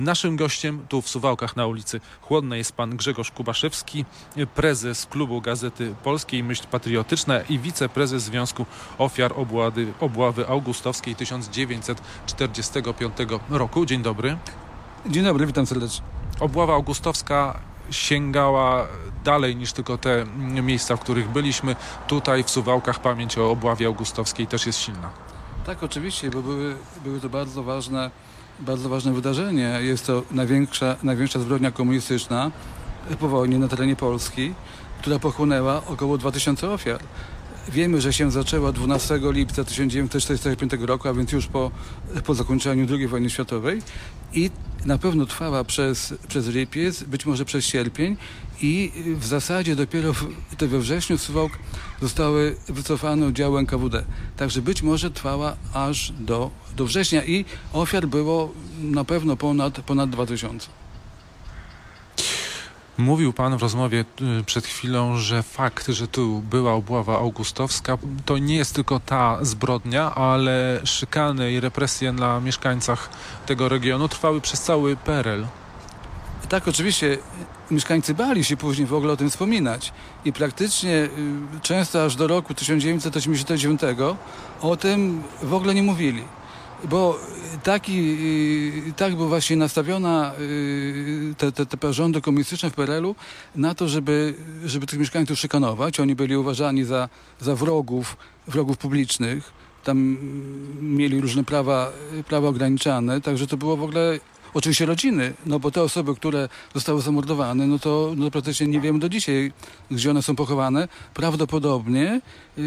Naszym gościem tu w Suwałkach na ulicy Chłodnej jest pan Grzegorz Kubaszewski, prezes Klubu Gazety Polskiej Myśl Patriotyczna i wiceprezes Związku Ofiar Obławy Augustowskiej 1945 roku. Dzień dobry. Dzień dobry, witam serdecznie. Obława augustowska sięgała dalej niż tylko te miejsca, w których byliśmy. Tutaj w Suwałkach pamięć o obławie augustowskiej też jest silna. Tak, oczywiście, bo były to bardzo ważne wydarzenie. Jest to największa zbrodnia komunistyczna po wojnie na terenie Polski, która pochłonęła około 2000 ofiar. Wiemy, że się zaczęła 12 lipca 1945 roku, a więc już po zakończeniu II wojny światowej i na pewno trwała przez lipiec, być może przez sierpień i w zasadzie dopiero we wrześniu z Suwałk zostały wycofane oddziały NKWD. Także być może trwała aż do września i ofiar było na pewno ponad 2000. Mówił pan w rozmowie przed chwilą, że fakt, że tu była obława augustowska, to nie jest tylko ta zbrodnia, ale szykany i represje na mieszkańcach tego regionu trwały przez cały PRL. Tak, oczywiście mieszkańcy bali się później w ogóle o tym wspominać i praktycznie często aż do roku 1989 o tym w ogóle nie mówili. Bo tak była właśnie nastawiona te rządy komunistyczne w PRL-u na to, żeby tych mieszkańców szykanować. Oni byli uważani za wrogów publicznych. Tam mieli różne prawa ograniczane. Także to było w ogóle oczywiście rodziny, no bo te osoby, które zostały zamordowane, no to praktycznie nie wiemy do dzisiaj, gdzie one są pochowane. Prawdopodobnie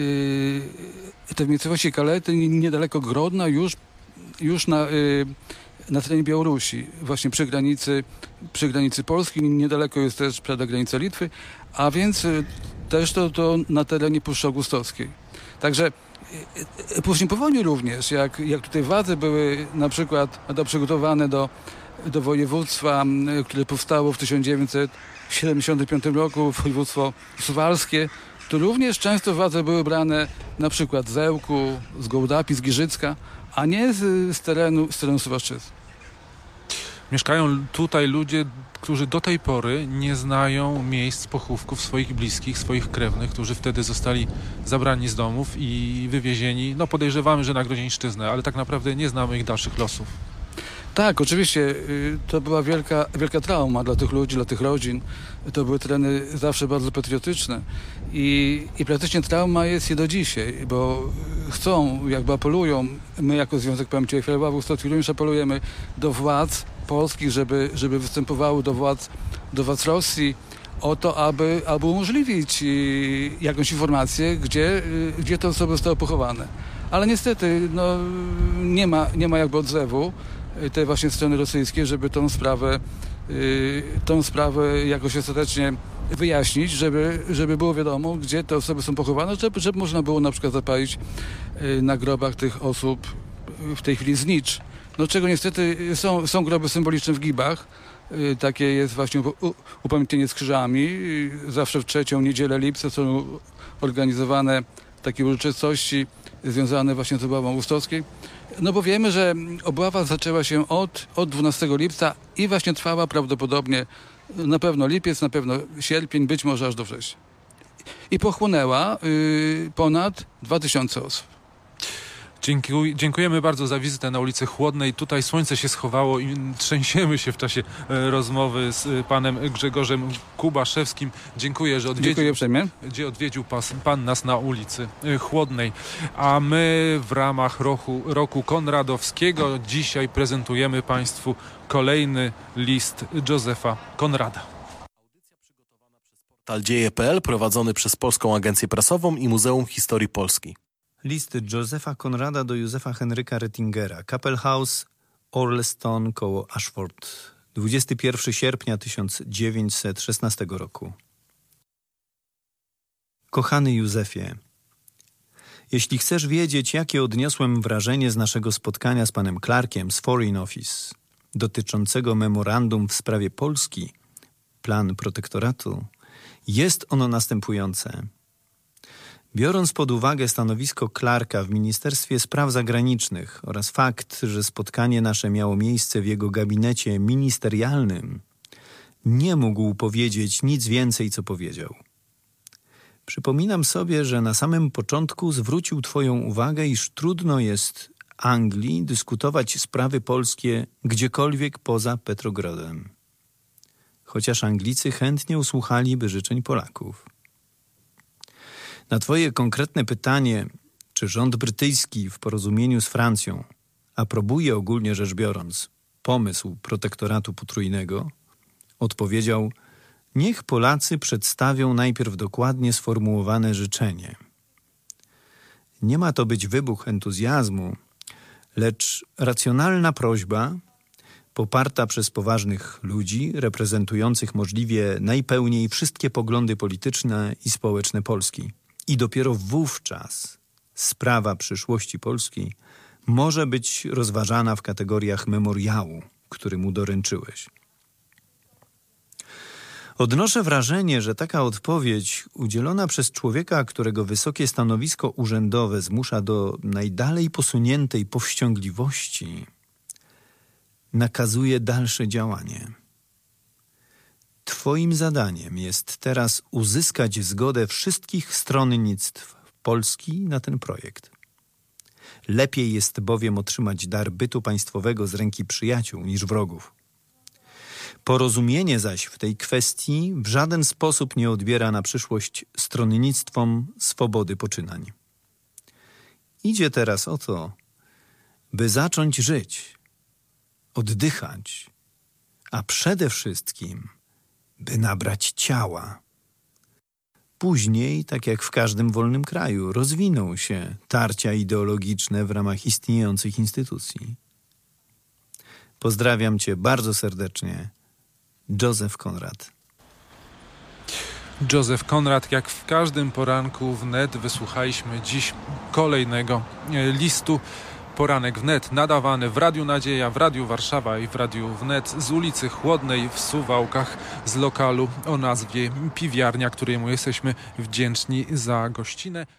te miejscowości Kalety, niedaleko Grodna, już na terenie Białorusi, właśnie przy granicy Polski, niedaleko jest też granica Litwy, a więc też to na terenie Puszczy Augustowskiej. Także później po wojnie również, jak tutaj władze były na przykład przygotowane do województwa, które powstało w 1975 roku, województwo suwalskie, to również często władze były brane na przykład z Ełku, z Gołdapi, z Giżycka, a nie z terenu Suwałszczyzny. Mieszkają tutaj ludzie, którzy do tej pory nie znają miejsc pochówków swoich bliskich, swoich krewnych, którzy wtedy zostali zabrani z domów i wywiezieni. No podejrzewamy, że na Grodzieńszczyznę, ale tak naprawdę nie znamy ich dalszych losów. Tak, oczywiście to była wielka trauma dla tych ludzi, dla tych rodzin. To były tereny zawsze bardzo patriotyczne i praktycznie trauma jest je do dzisiaj, bo apelują, my jako Związek Pamięci Ofiar Obławy Augustowskiej również apelujemy do władz polskich, żeby występowały do władz Rosji o to, aby umożliwić jakąś informację, gdzie te osoby zostały pochowane. Ale niestety nie ma jakby odzewu tej właśnie strony rosyjskiej, żeby tą sprawę jakoś ostatecznie wyjaśnić, żeby było wiadomo, gdzie te osoby są pochowane, żeby można było na przykład zapalić na grobach tych osób w tej chwili znicz. No czego niestety są groby symboliczne w Gibach. Takie jest właśnie upamiętnienie z krzyżami. Zawsze w trzecią niedzielę lipca są organizowane takie uroczystości związane właśnie z obławą augustowskiej. No bo wiemy, że obława zaczęła się od 12 lipca i właśnie trwała prawdopodobnie na pewno lipiec, na pewno sierpień, być może aż do września. I pochłonęła ponad 2000 osób. Dziękujemy bardzo za wizytę na ulicy Chłodnej. Tutaj słońce się schowało i trzęsiemy się w czasie rozmowy z panem Grzegorzem Kubaszewskim. Dziękuję, że odwiedził pan nas na ulicy Chłodnej. A my w ramach roku konradowskiego dzisiaj prezentujemy państwu kolejny list Józefa Konrada. Portal Dzieje.pl prowadzony przez Polską Agencję Prasową i Muzeum Historii Polski. List Józefa Konrada do Józefa Henryka Rettingera, Capel House, Orleston koło Ashford, 21 sierpnia 1916 roku. Kochany Józefie, jeśli chcesz wiedzieć, jakie odniosłem wrażenie z naszego spotkania z panem Clarkiem z Foreign Office dotyczącego memorandum w sprawie Polski, plan protektoratu, jest ono następujące. Biorąc pod uwagę stanowisko Clarka w Ministerstwie Spraw Zagranicznych oraz fakt, że spotkanie nasze miało miejsce w jego gabinecie ministerialnym, nie mógł powiedzieć nic więcej, co powiedział. Przypominam sobie, że na samym początku zwrócił twoją uwagę, iż trudno jest Anglii dyskutować sprawy polskie gdziekolwiek poza Petrogradem. Chociaż Anglicy chętnie usłuchaliby życzeń Polaków. Na twoje konkretne pytanie, czy rząd brytyjski w porozumieniu z Francją aprobuje ogólnie rzecz biorąc pomysł protektoratu potrójnego, odpowiedział: niech Polacy przedstawią najpierw dokładnie sformułowane życzenie. Nie ma to być wybuch entuzjazmu, lecz racjonalna prośba poparta przez poważnych ludzi reprezentujących możliwie najpełniej wszystkie poglądy polityczne i społeczne Polski. I dopiero wówczas sprawa przyszłości Polski może być rozważana w kategoriach memoriału, który mu doręczyłeś. Odnoszę wrażenie, że taka odpowiedź udzielona przez człowieka, którego wysokie stanowisko urzędowe zmusza do najdalej posuniętej powściągliwości, nakazuje dalsze działanie. Twoim zadaniem jest teraz uzyskać zgodę wszystkich stronnictw Polski na ten projekt. Lepiej jest bowiem otrzymać dar bytu państwowego z ręki przyjaciół niż wrogów. Porozumienie zaś w tej kwestii w żaden sposób nie odbiera na przyszłość stronnictwom swobody poczynań. Idzie teraz o to, by zacząć żyć, oddychać, a przede wszystkim by nabrać ciała. Później, tak jak w każdym wolnym kraju, rozwiną się tarcia ideologiczne w ramach istniejących instytucji. Pozdrawiam cię bardzo serdecznie. Józef Konrad. Józef Konrad, jak w każdym poranku wnet wysłuchaliśmy dziś kolejnego listu. Poranek wnet nadawany w Radiu Nadzieja, w Radiu Warszawa i w Radiu Wnet z ulicy Chłodnej w Suwałkach, z lokalu o nazwie Piwiarnia, któremu jesteśmy wdzięczni za gościnę.